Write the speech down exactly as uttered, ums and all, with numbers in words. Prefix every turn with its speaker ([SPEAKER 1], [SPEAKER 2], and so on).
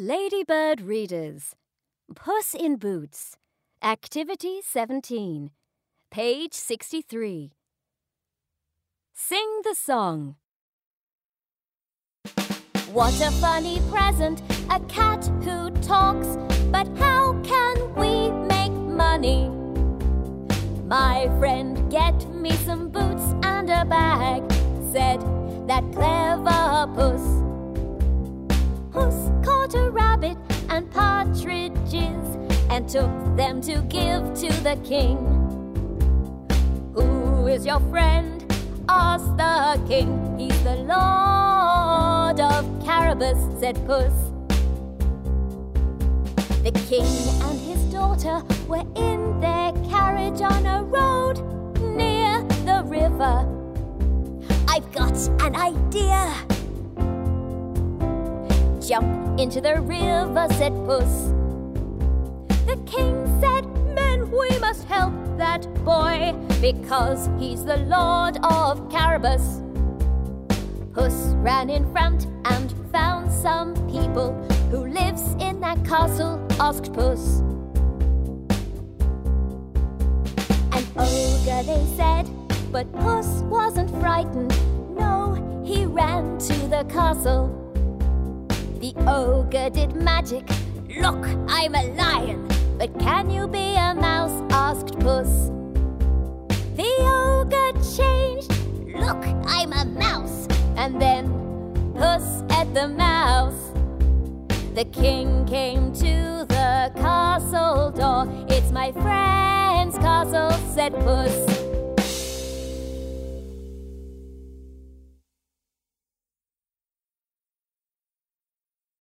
[SPEAKER 1] Ladybird Readers, Puss in Boots, Activity seventeen, page sixty-three. Sing the song. What a funny present, a cat who talks, but how can we make money? My friend, get me some boots and a bag, said that clever Puss. Puss caught a rabbit and partridges and took them to give to the king. Who is your friend? Asked the king. He's the Lord of Carabas, said Puss. The king and his daughter were in their carriage on a road near the river. I've got an idea. Jump into the river, said Puss. The king said, men, we must help that boy, because he's the Lord of Carabas. Puss ran in front and found some people. Who lives in that castle? Asked Puss. An ogre, they said, but Puss wasn't frightened. No, he ran to the castle. The ogre did magic. Look, I'm a lion, but can you be a mouse? Asked Puss. The ogre changed. Look, I'm a mouse. And then Puss ate the mouse. The king came to the castle door. It's my friend's castle, said Puss.